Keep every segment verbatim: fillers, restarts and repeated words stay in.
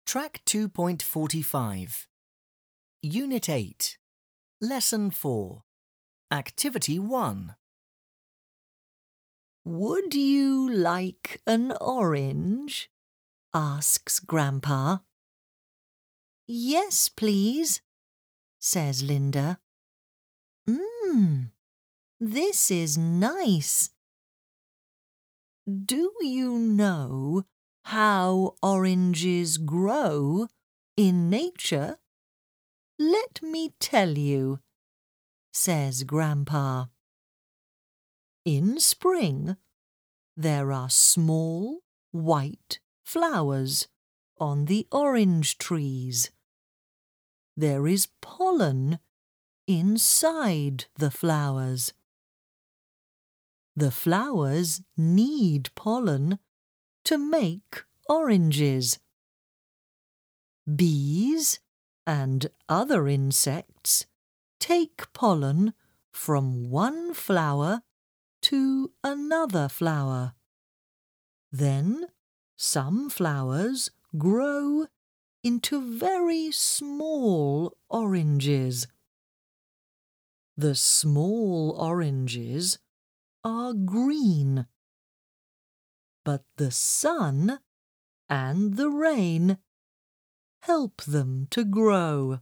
Track two point four five. Unit eight. Lesson four. Activity one. Would you like an orange? Asks Grandpa. Yes, please, says Linda. Mmm, this is nice. Do you know how oranges grow in nature? Let me tell you, says Grandpa. In spring, there are small white flowers on the orange trees. There is pollen inside the flowers. The flowers need pollen to make oranges. Bees and other insects take pollen from one flower to another flower. Then some flowers grow into very small oranges. The small oranges are green, but the sun and the rain help them to grow.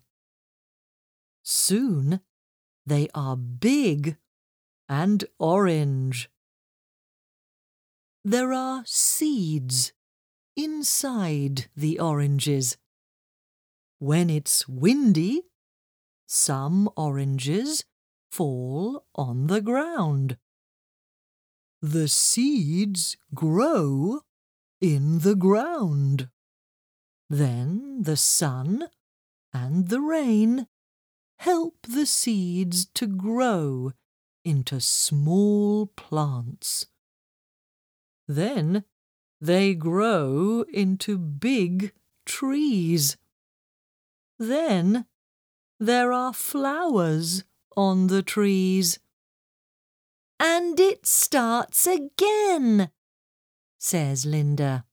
Soon they are big and orange. There are seeds inside the oranges. When it's windy, some oranges fall on the ground. The seeds grow in the ground. Then the sun and the rain help the seeds to grow into small plants. Then they grow into big trees. Then there are flowers on the trees. And it starts again, says Linda.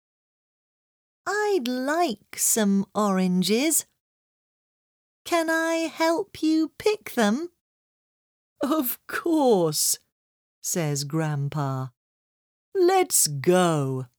I'd like some oranges. Can I help you pick them? Of course, says Grandpa. Let's go.